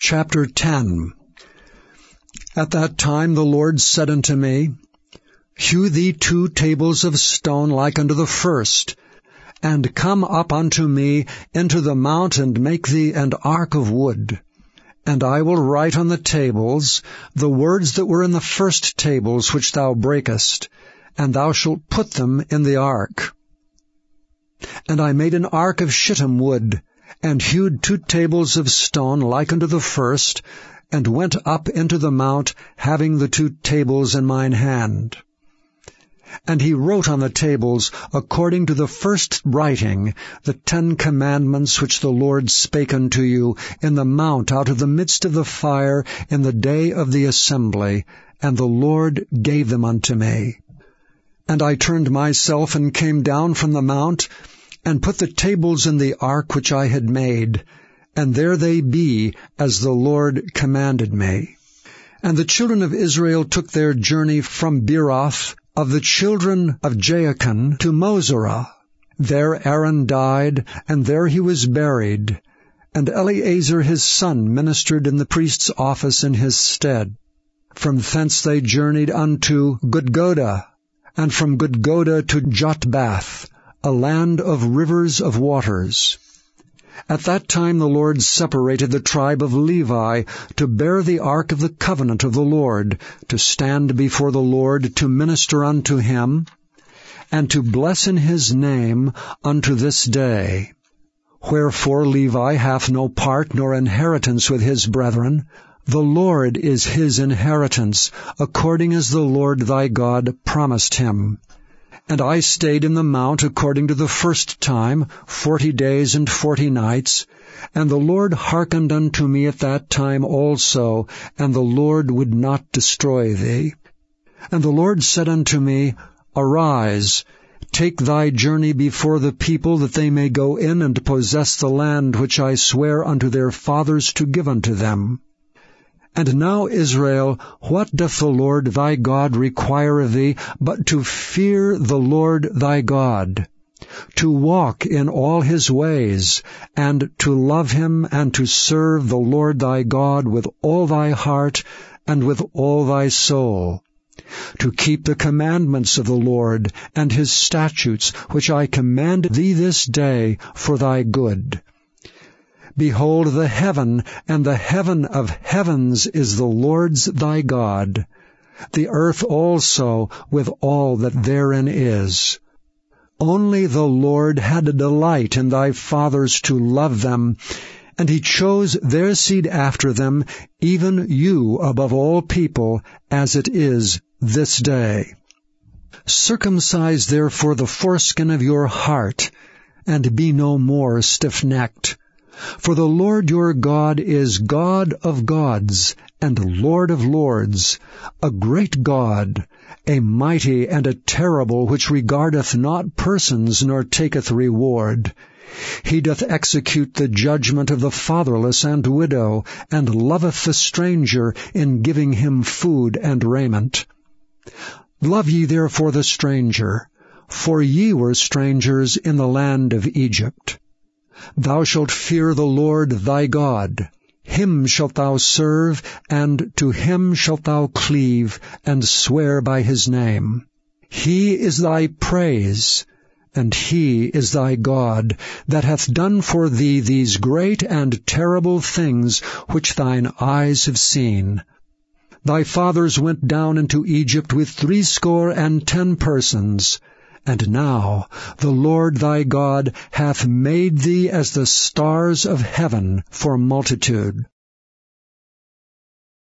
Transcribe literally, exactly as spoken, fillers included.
Chapter ten. At that time the Lord said unto me, Hew thee two tables of stone like unto the first, and come up unto me into the mount, and make thee an ark of wood. And I will write on the tables the words that were in the first tables which thou breakest, and thou shalt put them in the ark. And I made an ark of shittim wood, and hewed two tables of stone like unto the first, and went up into the mount, having the two tables in mine hand. And he wrote on the tables, according to the first writing, the Ten Commandments which the Lord spake unto you in the mount out of the midst of the fire in the day of the assembly, and the Lord gave them unto me. And I turned myself and came down from the mount, and put the tables in the ark which I had made, and there they be, as the Lord commanded me. And the children of Israel took their journey from Beeroth of the children of Jaachan to Moserah. There Aaron died, and there he was buried, and Eleazar his son ministered in the priest's office in his stead. From thence they journeyed unto Gudgodah, and from Gudgodah to Jotbath, a land of rivers of waters. At that time the Lord separated the tribe of Levi to bear the ark of the covenant of the Lord, to stand before the Lord to minister unto him, and to bless in his name unto this day. Wherefore Levi hath no part nor inheritance with his brethren. The Lord is his inheritance, according as the Lord thy God promised him. And I stayed in the mount according to the first time, forty days and forty nights. And the Lord hearkened unto me at that time also, and the Lord would not destroy thee. And the Lord said unto me, Arise, take thy journey before the people, that they may go in and possess the land which I swear unto their fathers to give unto them. And now, Israel, what doth the Lord thy God require of thee, but to fear the Lord thy God, to walk in all his ways, and to love him, and to serve the Lord thy God with all thy heart and with all thy soul, to keep the commandments of the Lord and his statutes, which I command thee this day for thy good. Behold, the heaven and the heaven of heavens is the Lord's thy God, the earth also with all that therein is. Only the Lord had a delight in thy fathers to love them, and he chose their seed after them, even you above all people, as it is this day. Circumcise therefore the foreskin of your heart, and be no more stiff-necked. For the Lord your God is God of gods, and Lord of lords, a great God, a mighty and a terrible, which regardeth not persons, nor taketh reward. He doth execute the judgment of the fatherless and widow, and loveth the stranger in giving him food and raiment. Love ye therefore the stranger, for ye were strangers in the land of Egypt. Thou shalt fear the Lord thy God. Him shalt thou serve, and to him shalt thou cleave, and swear by his name. He is thy praise, and he is thy God, that hath done for thee these great and terrible things which thine eyes have seen. Thy fathers went down into Egypt with threescore and ten persons, and now the Lord thy God hath made thee as the stars of heaven for multitude.